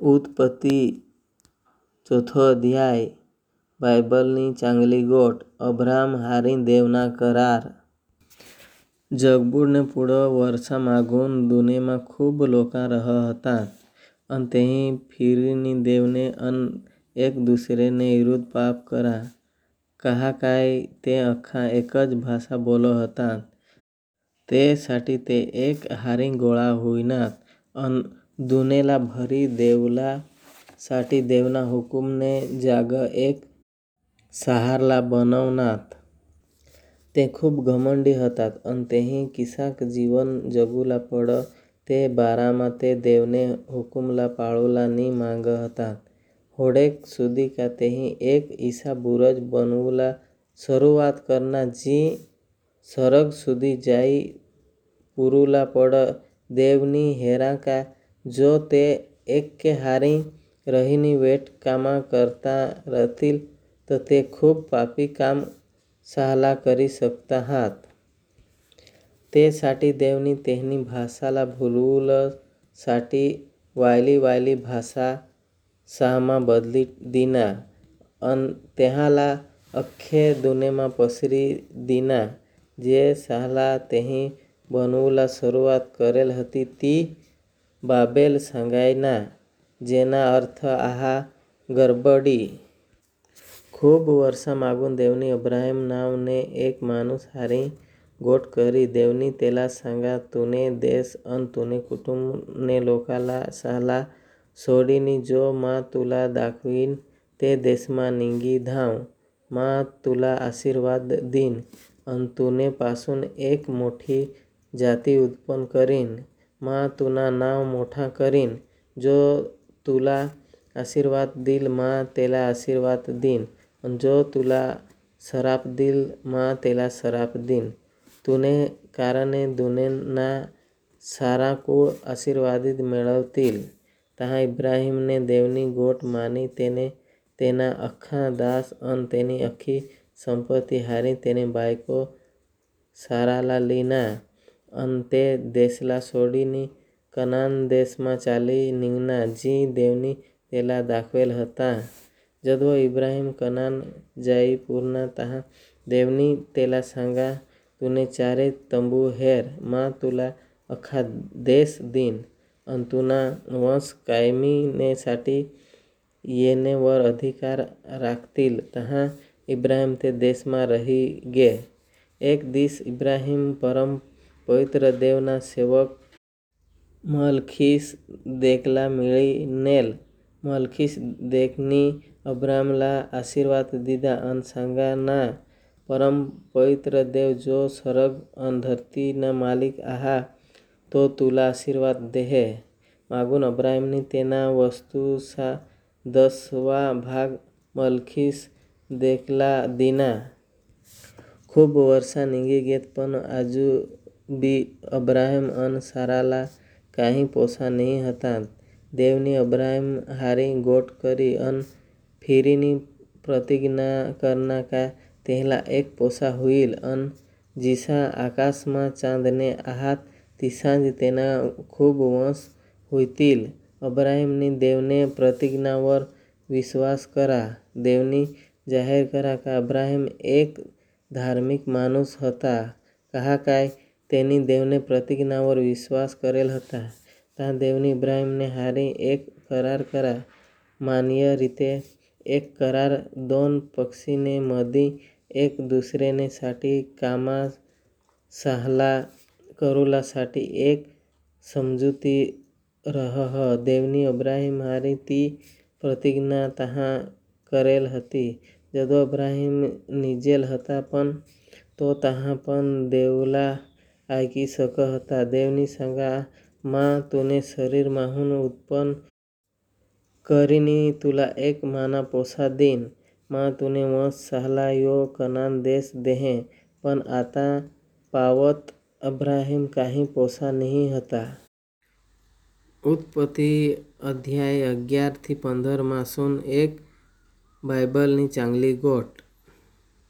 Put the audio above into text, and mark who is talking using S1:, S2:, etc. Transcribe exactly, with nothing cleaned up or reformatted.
S1: ઉત્પત્તિ ચોથો અધ્યાય બાઇબલની ચાંગલી ગોટ અબ્રાહમ હારી દેવના કરાર. जगबुडने पुढं वर्षा मागून दुनेमा खूप लोका रह हतात अन तेही फिरीनी देवने अन एक दुसरेने विरुद्ध पाप करा. कहा काय ते अख्खा एकच भाषा बोलो हतात. ते साठी ते एक हारी गोळा होईनात अन दुनेला भरी देवला साठी देवना हुकुमने जाग एक सहारला बनवनात. ते खूप घमंडी हतात अन तेही किसाक जीवन जगूला पड ते बारामा ते देवने हुकुमला पाळूला नी मांग हतात. होडेक सुधी का तेही एक ईसा बुरज बनवूला शरुवात करना जी सरग सुधी जाई पुरूला पड देवनी हेरा का जो ते एक्के हारी रहीनी वेट कामा करता रतील त ते खूप पापी काम सहाला करी सकता हात. ते साठी देवनी तेहनी भाषाला भूलवूल साठी वायली वायली भाषा सहामा बदली दीना अन तेहाला अख्खे दुनेमा पसरी दीना. जे सहाला तेही बनवूला शरुवात करेल हती ती बाबेल सांगायना जेना अर्थ आहा गरबडी. खूप वर्षा मागून देवनी अब्राहम नाव ने एक माणूस हारी गोट करी. देवनी तेला सांगा तुने देश अन तुने कुटुंब ने लोकाला सहाला सोडीनी जो मा तुला दाखवीन ते देशमा निंगी धाव. मा तुला आशीर्वाद दीन अन तुने पासून एक मोठी जाती उत्पन्न करीन. मा तुना नाव मोठा करीन. जो तुला आशीर्वाद दील मा तेला आशीर्वाद दीन अन जो तुला सराप दील मा तेला सराप दीन. तुने कारणे दुनेना सारा कुळ आशीर्वादित मिळवतील. तहा इब्राहिमने देवनी गोट मानी तेने तेना अख्खा दास अन तेनी अख्खी संपत्ती हारी तेने बायको साराला लीना अन ते देशला सोडीनी कनान देशमा चाली निंगना जी देवनी तेला दाखवेल हता. जदव इब्राहिम कनान जाई पूरना तहा देवनी तेला सांगा तुने चारे तंबू हेर. मा तुला अख्खा देश दीन अन तुना वंश कायमीने साठी येने वर अधिकार राखतील. तहा इब्राहिम ते देशमा रही गे. एक दिस इब्राहिम परम पवित्र देवना सेवक मलखीसदेकला मिळी नेल. मलखीसदेकनी अब्रामला आशीर्वाद दीधा अन सांगा ना परम पवित्र देव जो सरग अन धरती ना मालिक आहा तो तुला आशीर्वाद देहे. मागून अब्राहिमनी तेना वस्तूसा दसवा भाग मलखीसदेकला दीना. खूप वर्षा निंगी गेत पण आजू बी अब्राहम अन साराला काही पोसा नहीं हतात. देवनी अब्राहम हारी गोट करी अन फिरीनी प्रतिज्ञा करना का तेहला एक पोसा हुईल अन जिसा आकाशमा चांदणे आहात तिसांज तेना खूप वंश हुईतील. अब्राहिमनी देवने प्रतिज्ञावर विश्वास करा. देवनी जाहीर करा का अब्राहम एक धार्मिक माणूस हता. कहा काय तेनी देवने प्रतिज्ञावर विश्वास करेल हता. तहा देवनी इब्राहिमने हारी एक करार करा. मान्य रीते एक करार दोन पक्षीने मधी एक दुसरेने साठी कामा सहाला करूला साठी एक समजुती रहह. देवनी अब्राहिम हारी ती प्रतिज्ञा तहा करेल हती. जदव अब्राहिम निजेल हता पण तो तहा पण देवला आयकी सक हता. देवनी सांगा मा तुने शरीर माहून उत्पन्न करीनी तुला एक माना पोसा दीन. मा तुने वंश सहाला यो कनान देश देहे. पण आता पावत अब्राहिम काही पोसा नहीं हता. उत्पत्ति अध्याय अग्यार थी पंधर मासून एक बायबलनी चांगली गोट